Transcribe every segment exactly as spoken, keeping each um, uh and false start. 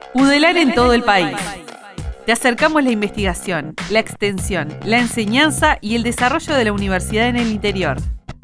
UDELAR en todo el país. Te acercamos la investigación, la extensión, la enseñanza y el desarrollo de la universidad en el interior.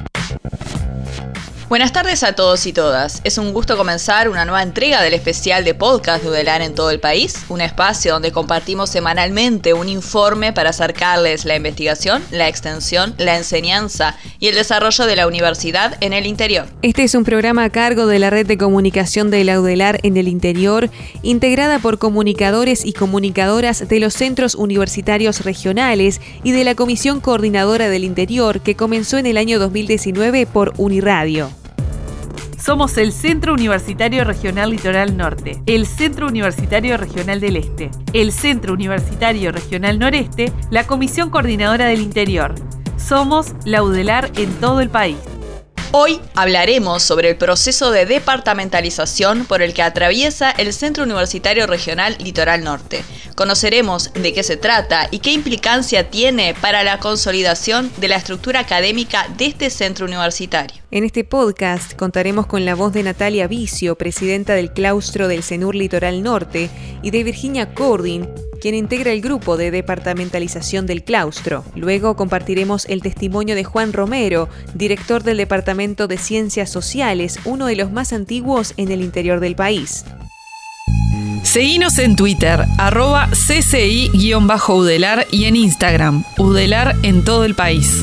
Buenas tardes a todos y todas. Es un gusto comenzar una nueva entrega del especial de podcast de UDELAR en todo el país, un espacio donde compartimos semanalmente un informe para acercarles la investigación, la extensión, la enseñanza y el desarrollo de la universidad en el interior. Este es un programa a cargo de la red de comunicación de la UDELAR en el interior, integrada por comunicadores y comunicadoras de los centros universitarios regionales y de la Comisión Coordinadora del Interior, que comenzó en el año dos mil diecinueve por Uniradio. Somos el Centro Universitario Regional Litoral Norte, el Centro Universitario Regional del Este, el Centro Universitario Regional Noreste, la Comisión Coordinadora del Interior. Somos la UDELAR en todo el país. Hoy hablaremos sobre el proceso de departamentalización por el que atraviesa el Centro Universitario Regional Litoral Norte. Conoceremos de qué se trata y qué implicancia tiene para la consolidación de la estructura académica de este centro universitario. En este podcast contaremos con la voz de Natalia Vicio, presidenta del claustro del CENUR Litoral Norte, y de Virginia Cordin, quien integra el grupo de departamentalización del claustro. Luego compartiremos el testimonio de Juan Romero, director del Departamento de Ciencias Sociales, uno de los más antiguos en el interior del país. Seguinos en Twitter, arroba C C I-UDELAR y en Instagram, UDELAR en todo el país.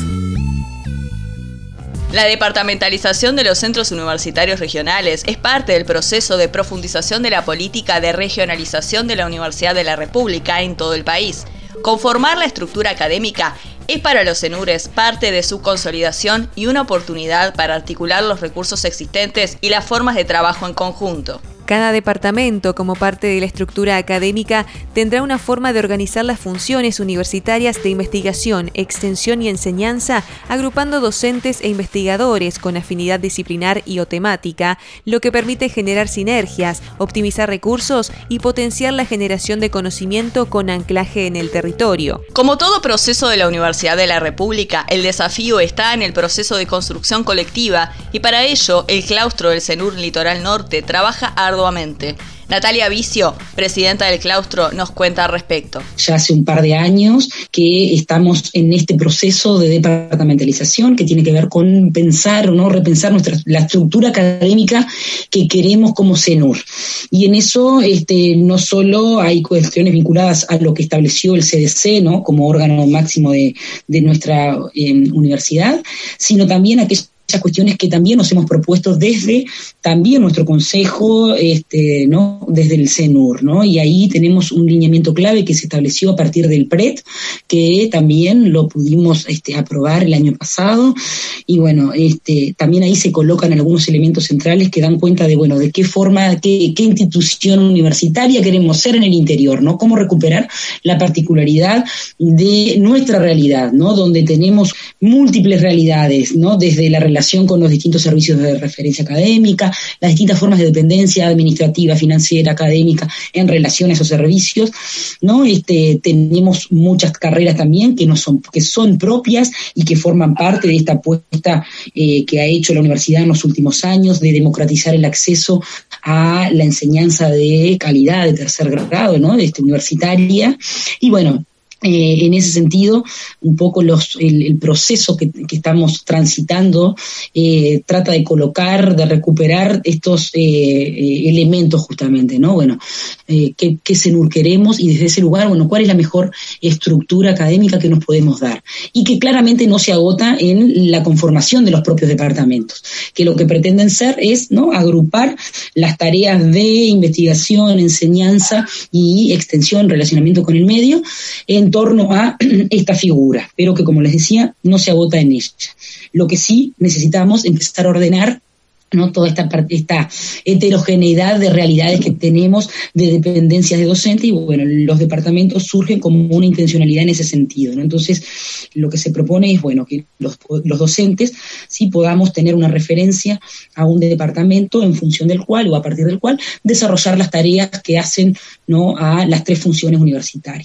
La departamentalización de los centros universitarios regionales es parte del proceso de profundización de la política de regionalización de la Universidad de la República en todo el país. Conformar la estructura académica es para los CENURes parte de su consolidación y una oportunidad para articular los recursos existentes y las formas de trabajo en conjunto. Cada departamento, como parte de la estructura académica, tendrá una forma de organizar las funciones universitarias de investigación, extensión y enseñanza, agrupando docentes e investigadores con afinidad disciplinar y o temática, lo que permite generar sinergias, optimizar recursos y potenciar la generación de conocimiento con anclaje en el territorio. Como todo proceso de la Universidad de la República, el desafío está en el proceso de construcción colectiva y para ello el claustro del CENUR Litoral Norte trabaja arduamente. Natalia Vicio, presidenta del claustro, nos cuenta al respecto. Ya hace un par de años que estamos en este proceso de departamentalización que tiene que ver con pensar, ¿no? repensar nuestra, la estructura académica que queremos como CENUR. Y en eso este, no solo hay cuestiones vinculadas a lo que estableció el C D C, ¿no? como órgano máximo de, de nuestra eh, universidad, sino también aquellas cuestiones que también nos hemos propuesto desde también nuestro consejo, este, ¿no? desde el CENUR, ¿no? Y ahí tenemos un lineamiento clave que se estableció a partir del P R E T, que también lo pudimos este, aprobar el año pasado, y bueno, este, también ahí se colocan algunos elementos centrales que dan cuenta de, bueno, de qué forma, qué, qué institución universitaria queremos ser en el interior, ¿no? Cómo recuperar la particularidad de nuestra realidad, ¿no? Donde tenemos múltiples realidades, ¿no? Desde la relación con los distintos servicios de referencia académica, las distintas formas de dependencia administrativa, financiera, académica en relación a esos servicios, ¿no? Este, tenemos muchas carreras también que no son, que son propias y que forman parte de esta apuesta eh, que ha hecho la universidad en los últimos años de democratizar el acceso a la enseñanza de calidad de tercer grado, ¿no? Este, universitaria. Y bueno, Eh, en ese sentido, un poco los, el, el proceso que, que estamos transitando eh, trata de colocar, de recuperar estos eh, eh, elementos justamente, ¿no? Bueno, eh, ¿qué, qué CENUR queremos? Y desde ese lugar, bueno, ¿cuál es la mejor estructura académica que nos podemos dar? Y que claramente no se agota en la conformación de los propios departamentos, que lo que pretenden ser es, ¿no? agrupar las tareas de investigación, enseñanza y extensión, relacionamiento con el medio, en torno a esta figura, pero que, como les decía, no se agota en ella. Lo que sí necesitamos empezar a ordenar, ¿no? toda esta, esta heterogeneidad de realidades que tenemos de dependencias de docente, y bueno, los departamentos surgen como una intencionalidad en ese sentido, ¿no? Entonces, lo que se propone es, bueno, que los, los docentes sí podamos tener una referencia a un departamento en función del cual, o a partir del cual, desarrollar las tareas que hacen, ¿no? a las tres funciones universitarias.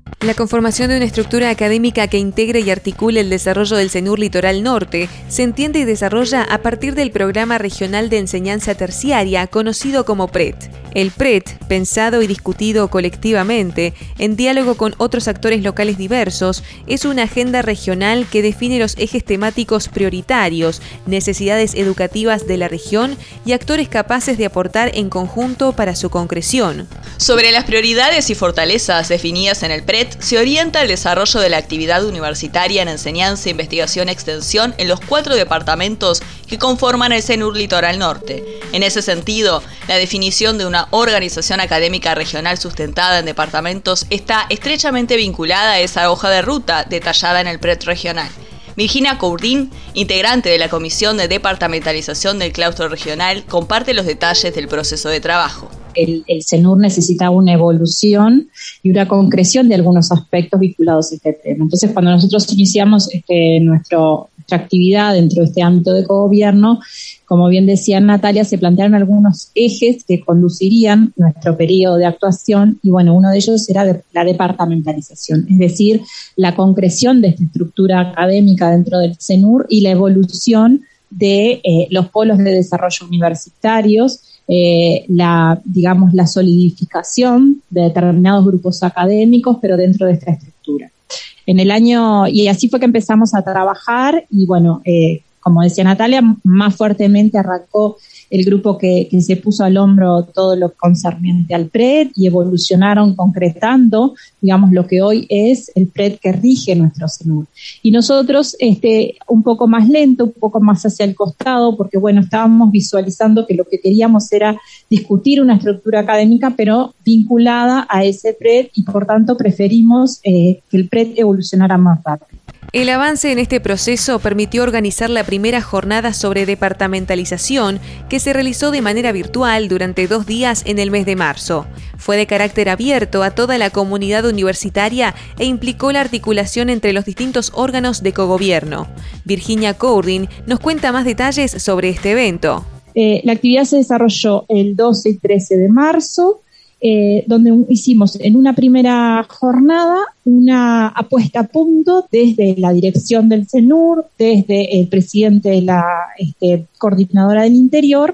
La conformación de una estructura académica que integre y articule el desarrollo del CENUR Litoral Norte se entiende y desarrolla a partir del Programa Regional de Enseñanza Terciaria, conocido como P R E T. El P R E T, pensado y discutido colectivamente, en diálogo con otros actores locales diversos, es una agenda regional que define los ejes temáticos prioritarios, necesidades educativas de la región y actores capaces de aportar en conjunto para su concreción. Sobre las prioridades y fortalezas definidas en el P R E T, se orienta el desarrollo de la actividad universitaria en enseñanza, investigación y extensión en los cuatro departamentos que conforman el CENUR Litoral Norte. En ese sentido, la definición de una organización académica regional sustentada en departamentos está estrechamente vinculada a esa hoja de ruta detallada en el P R E T regional. Virginia Courdin, integrante de la Comisión de Departamentalización del Claustro Regional, comparte los detalles del proceso de trabajo. El, el CENUR necesita una evolución y una concreción de algunos aspectos vinculados a este tema. Entonces, cuando nosotros iniciamos este, nuestro, nuestra actividad dentro de este ámbito de cogobierno, como bien decía Natalia, se plantearon algunos ejes que conducirían nuestro periodo de actuación y, bueno, uno de ellos era de, la departamentalización, es decir, la concreción de esta estructura académica dentro del CENUR y la evolución de eh, los polos de desarrollo universitarios, Eh, la, digamos, la solidificación de determinados grupos académicos, pero dentro de esta estructura. En el año, y así fue que empezamos a trabajar, y bueno, eh, como decía Natalia, más fuertemente arrancó el grupo que, que se puso al hombro todo lo concerniente al P R E T y evolucionaron concretando, digamos, lo que hoy es el P R E T que rige nuestro CENUR. Y nosotros, este, un poco más lento, un poco más hacia el costado, porque, bueno, estábamos visualizando que lo que queríamos era discutir una estructura académica, pero vinculada a ese P R E T, y por tanto preferimos eh, que el P R E T evolucionara más rápido. El avance en este proceso permitió organizar la primera jornada sobre departamentalización que se realizó de manera virtual durante dos días en el mes de marzo. Fue de carácter abierto a toda la comunidad universitaria e implicó la articulación entre los distintos órganos de cogobierno. Virginia Courdin nos cuenta más detalles sobre este evento. Eh, la actividad se desarrolló el doce y trece de marzo. Eh, donde hicimos en una primera jornada una apuesta a punto desde la dirección del CENUR, desde el presidente de la este, coordinadora del interior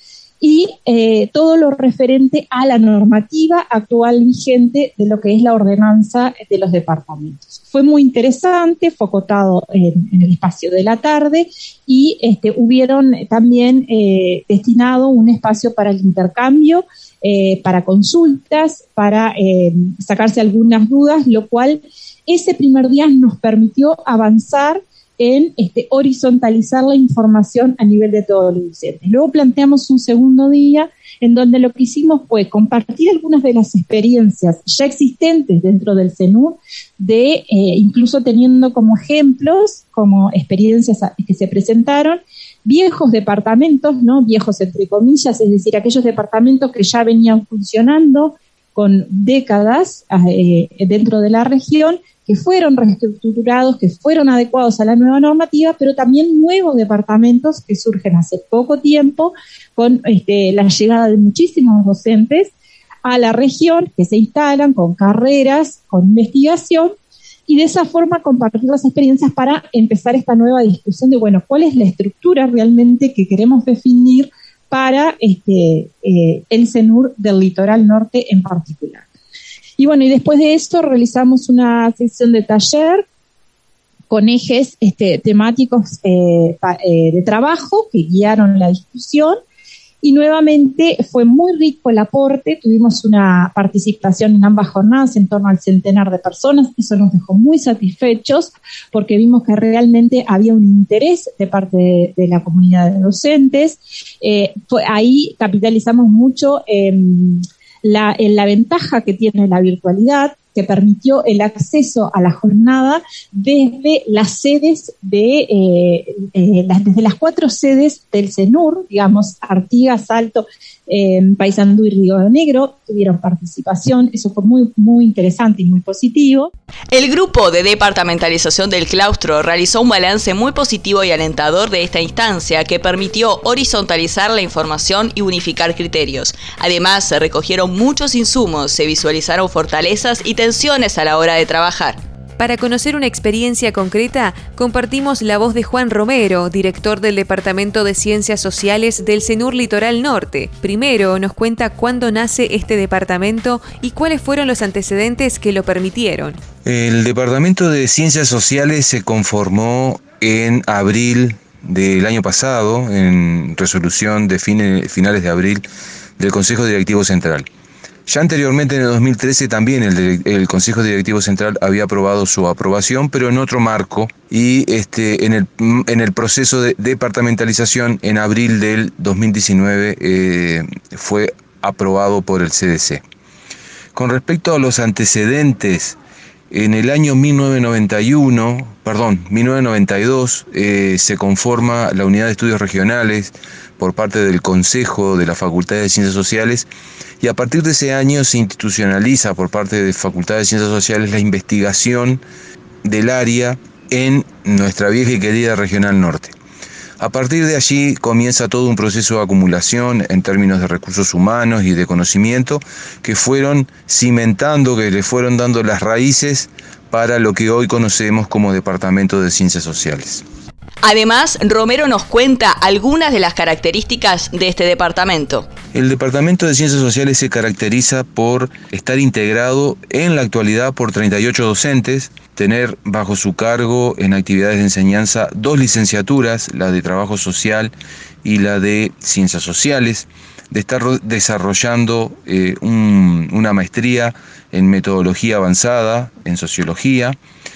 y eh, todo lo referente a la normativa actual vigente de lo que es la ordenanza de los departamentos. Fue muy interesante, fue acotado en, en el espacio de la tarde y este, hubieron también eh, destinado un espacio para el intercambio, Eh, para consultas, para eh, sacarse algunas dudas, lo cual ese primer día nos permitió avanzar en este, horizontalizar la información a nivel de todos los docentes. Luego planteamos un segundo día en donde lo que hicimos fue compartir algunas de las experiencias ya existentes dentro del CENUR, de eh, incluso teniendo como ejemplos, como experiencias que se presentaron, viejos departamentos, ¿no? Viejos entre comillas, es decir, aquellos departamentos que ya venían funcionando con décadas eh, dentro de la región, que fueron reestructurados, que fueron adecuados a la nueva normativa, pero también nuevos departamentos que surgen hace poco tiempo con este, la llegada de muchísimos docentes a la región, que se instalan con carreras, con investigación, y de esa forma compartir las experiencias para empezar esta nueva discusión de, bueno, cuál es la estructura realmente que queremos definir para este, eh, el CENUR del Litoral Norte en particular. Y bueno, y después de esto realizamos una sesión de taller con ejes este, temáticos eh, pa, eh, de trabajo que guiaron la discusión. Y nuevamente fue muy rico el aporte, tuvimos una participación en ambas jornadas en torno al centenar de personas, eso nos dejó muy satisfechos porque vimos que realmente había un interés de parte de, de la comunidad de docentes. Eh, fue, ahí capitalizamos mucho eh, la, en la ventaja que tiene la virtualidad, que permitió el acceso a la jornada desde las sedes de, eh, eh, las, desde las cuatro sedes del CENUR, digamos, Artigas, Salto, eh, Paysandú y Río Negro, tuvieron participación, eso fue muy, muy interesante y muy positivo. El grupo de departamentalización del claustro realizó un balance muy positivo y alentador de esta instancia que permitió horizontalizar la información y unificar criterios. Además, se recogieron muchos insumos, se visualizaron fortalezas y tendencias intenciones a la hora de trabajar. Para conocer una experiencia concreta, compartimos la voz de Juan Romero, director del Departamento de Ciencias Sociales del CENUR Litoral Norte. Primero nos cuenta cuándo nace este departamento y cuáles fueron los antecedentes que lo permitieron. El Departamento de Ciencias Sociales se conformó en abril del año pasado, en resolución de fines, finales de abril del Consejo Directivo Central. Ya anteriormente, en el dos mil trece, también el, el Consejo Directivo Central había aprobado su aprobación, pero en otro marco, y este, en, el, en el proceso de departamentalización en abril del dos mil diecinueve eh, fue aprobado por el C D C. Con respecto a los antecedentes, en el año mil novecientos noventa y uno, perdón, mil novecientos noventa y dos eh, se conforma la Unidad de Estudios Regionales por parte del Consejo de la Facultad de Ciencias Sociales, y a partir de ese año se institucionaliza por parte de Facultad de Ciencias Sociales la investigación del área en nuestra vieja y querida Regional Norte. A partir de allí comienza todo un proceso de acumulación en términos de recursos humanos y de conocimiento que fueron cimentando, que le fueron dando las raíces para lo que hoy conocemos como Departamento de Ciencias Sociales. Además, Romero nos cuenta algunas de las características de este departamento. El Departamento de Ciencias Sociales se caracteriza por estar integrado en la actualidad por treinta y ocho docentes, tener bajo su cargo en actividades de enseñanza dos licenciaturas, la de Trabajo Social y la de Ciencias Sociales, de estar desarrollando eh, un, una maestría en Metodología Avanzada, en Sociología,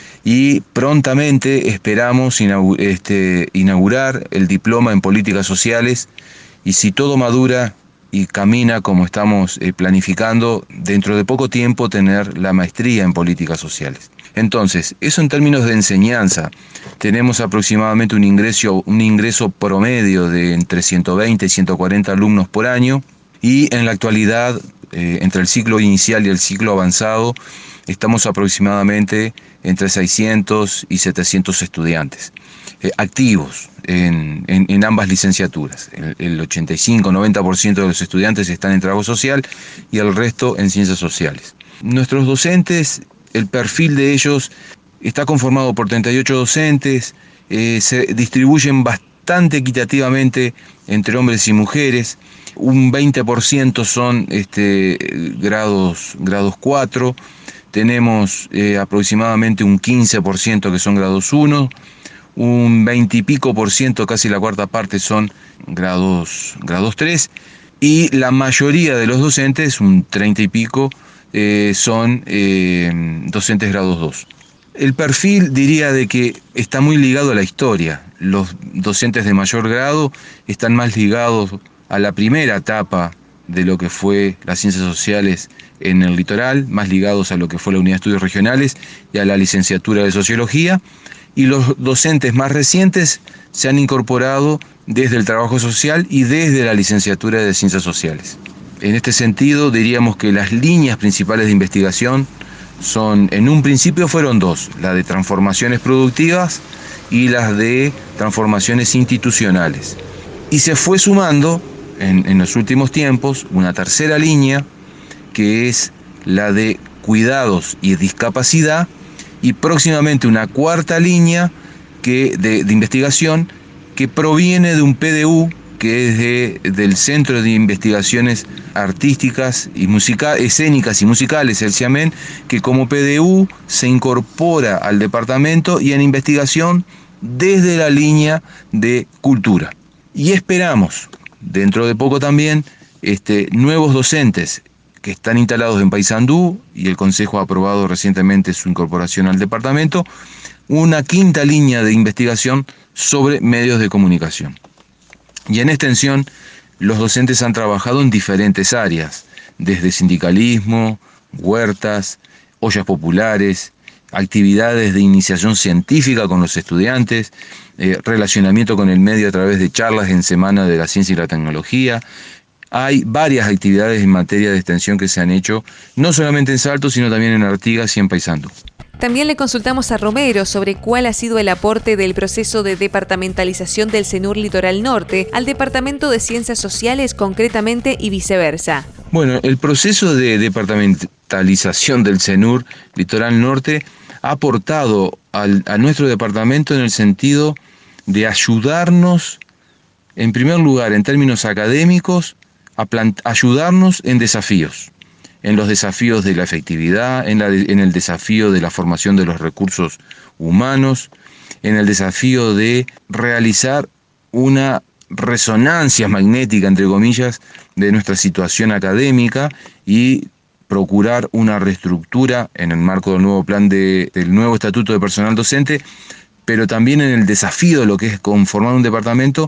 y prontamente esperamos inaugur- este, inaugurar el diploma en Políticas Sociales, y si todo madura y camina como estamos eh, planificando, dentro de poco tiempo tener la maestría en Políticas Sociales. Entonces, eso en términos de enseñanza, tenemos aproximadamente un ingreso, un ingreso promedio de entre ciento veinte y ciento cuarenta alumnos por año, y en la actualidad, eh, entre el ciclo inicial y el ciclo avanzado, estamos aproximadamente entre seiscientos y setecientos estudiantes eh, activos en, en, en ambas licenciaturas. El, el ochenta y cinco a noventa por ciento de los estudiantes están en Trabajo Social y el resto en Ciencias Sociales. Nuestros docentes, el perfil de ellos está conformado por treinta y ocho docentes, eh, se distribuyen bastante equitativamente entre hombres y mujeres. Un veinte por ciento son este, grados, grados cuatro, tenemos eh, aproximadamente un quince por ciento que son grados uno, un veinte y pico por ciento, casi la cuarta parte, son grados, grados tres, y la mayoría de los docentes, un treinta y pico, eh, son eh, docentes grados dos. El perfil diría de que está muy ligado a la historia. Los docentes de mayor grado están más ligados a la primera etapa de lo que fue las ciencias sociales en el litoral, más ligados a lo que fue la Unidad de Estudios Regionales y a la licenciatura de Sociología, y los docentes más recientes se han incorporado desde el Trabajo Social y desde la licenciatura de Ciencias Sociales. En este sentido, diríamos que las líneas principales de investigación son, en un principio fueron dos, la de transformaciones productivas y las de transformaciones institucionales. Y se fue sumando en, en los últimos tiempos una tercera línea, que es la de cuidados y discapacidad, y próximamente una cuarta línea que, de, de investigación que proviene de un P D U, que es de, del Centro de Investigaciones Artísticas y musica, Escénicas y Musicales, el CIAMEN, que como P D U se incorpora al departamento y en investigación desde la línea de cultura. Y esperamos, dentro de poco también, este, nuevos docentes que están instalados en Paysandú, y el Consejo ha aprobado recientemente su incorporación al departamento, una quinta línea de investigación sobre medios de comunicación. Y en extensión, los docentes han trabajado en diferentes áreas, desde sindicalismo, huertas, ollas populares, actividades de iniciación científica con los estudiantes, eh, relacionamiento con el medio a través de charlas en Semana de la Ciencia y la Tecnología. Hay varias actividades en materia de extensión que se han hecho, no solamente en Salto, sino también en Artigas y en Paysandú. También le consultamos a Romero sobre cuál ha sido el aporte del proceso de departamentalización del CENUR Litoral Norte al Departamento de Ciencias Sociales concretamente y viceversa. Bueno, el proceso de departamentalización del CENUR Litoral Norte ha aportado al, a nuestro departamento en el sentido de ayudarnos, en primer lugar, en términos académicos, a plant- ayudarnos en desafíos. en los desafíos de la efectividad, en, la de, en el desafío de la formación de los recursos humanos, en el desafío de realizar una resonancia magnética, entre comillas, de nuestra situación académica y procurar una reestructura en el marco del nuevo plan de, del nuevo estatuto de personal docente, pero también en el desafío de lo que es conformar un departamento,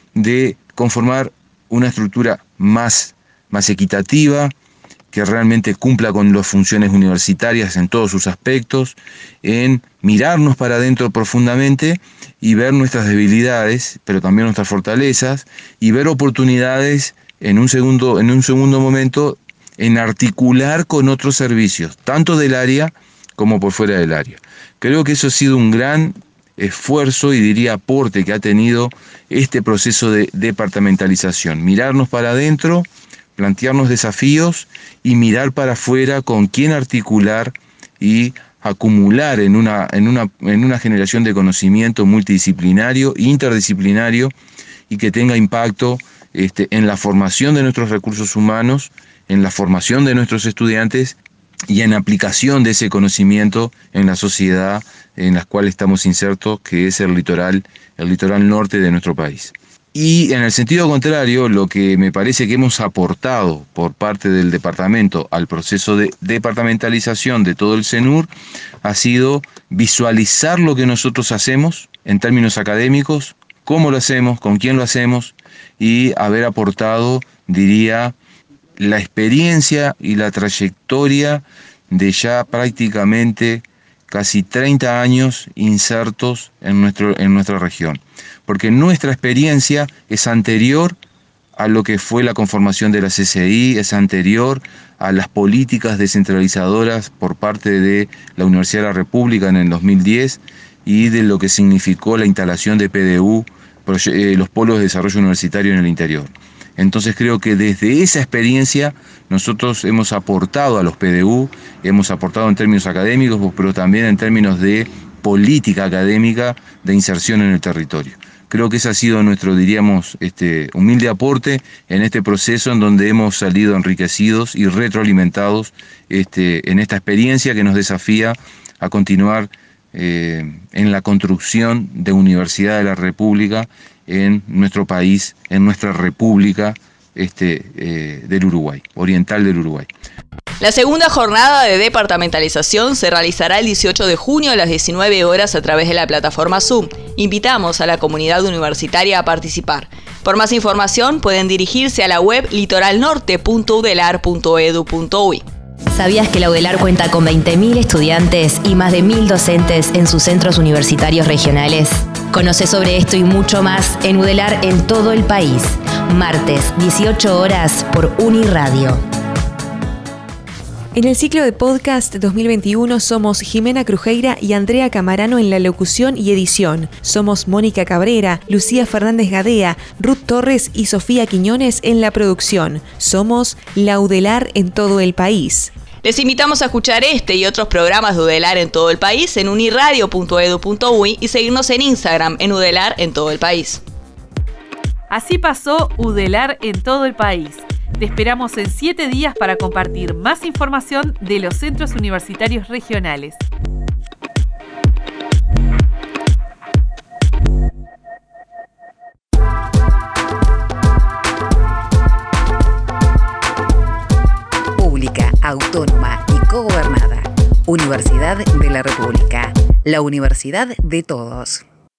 de conformar una estructura más, más equitativa, que realmente cumpla con las funciones universitarias en todos sus aspectos, en mirarnos para adentro profundamente y ver nuestras debilidades, pero también nuestras fortalezas, y ver oportunidades en un segundo, en un segundo momento en articular con otros servicios, tanto del área como por fuera del área. Creo que eso ha sido un gran esfuerzo y diría aporte que ha tenido este proceso de departamentalización. Mirarnos para adentro, plantearnos desafíos y mirar para afuera con quién articular y acumular en una, en una, en una generación de conocimiento multidisciplinario, interdisciplinario y que tenga impacto este, en la formación de nuestros recursos humanos, en la formación de nuestros estudiantes y en aplicación de ese conocimiento en la sociedad en la cual estamos insertos, que es el litoral, el litoral norte de nuestro país. Y en el sentido contrario, lo que me parece que hemos aportado por parte del departamento al proceso de departamentalización de todo el CENUR ha sido visualizar lo que nosotros hacemos en términos académicos, cómo lo hacemos, con quién lo hacemos, y haber aportado, diría, la experiencia y la trayectoria de ya prácticamente casi treinta años insertos en, nuestro, en nuestra región. Porque nuestra experiencia es anterior a lo que fue la conformación de la C C I, es anterior a las políticas descentralizadoras por parte de la Universidad de la República en el dos mil diez y de lo que significó la instalación de P D U, los polos de desarrollo universitario en el interior. Entonces creo que desde esa experiencia nosotros hemos aportado a los P D U, hemos aportado en términos académicos, pero también en términos de política académica de inserción en el territorio. Creo que ese ha sido nuestro, diríamos, este, humilde aporte en este proceso en donde hemos salido enriquecidos y retroalimentados este, en esta experiencia que nos desafía a continuar eh, en la construcción de Universidad de la República en nuestro país, en nuestra república este, eh, del Uruguay, oriental del Uruguay. La segunda jornada de departamentalización se realizará el dieciocho de junio a las diecinueve horas a través de la plataforma Zoom. Invitamos a la comunidad universitaria a participar. Por más información pueden dirigirse a la web litoralnorte punto udelar punto edu punto uy. ¿Sabías que la UDELAR cuenta con veinte mil estudiantes y más de mil docentes en sus centros universitarios regionales? Conoce sobre esto y mucho más en UDELAR en todo el país. Martes, dieciocho horas por Uniradio. En el ciclo de podcast dos mil veintiuno somos Jimena Crujeira y Andrea Camarano en la locución y edición. Somos Mónica Cabrera, Lucía Fernández Gadea, Ruth Torres y Sofía Quiñones en la producción. Somos la UDELAR en todo el país. Les invitamos a escuchar este y otros programas de UDELAR en todo el país en uniradio punto edu punto uy y seguirnos en Instagram en UDELAR en todo el país. Así pasó UDELAR en todo el país. Te esperamos en siete días para compartir más información de los centros universitarios regionales. Pública, autónoma y cogobernada. Universidad de la República. La universidad de todos.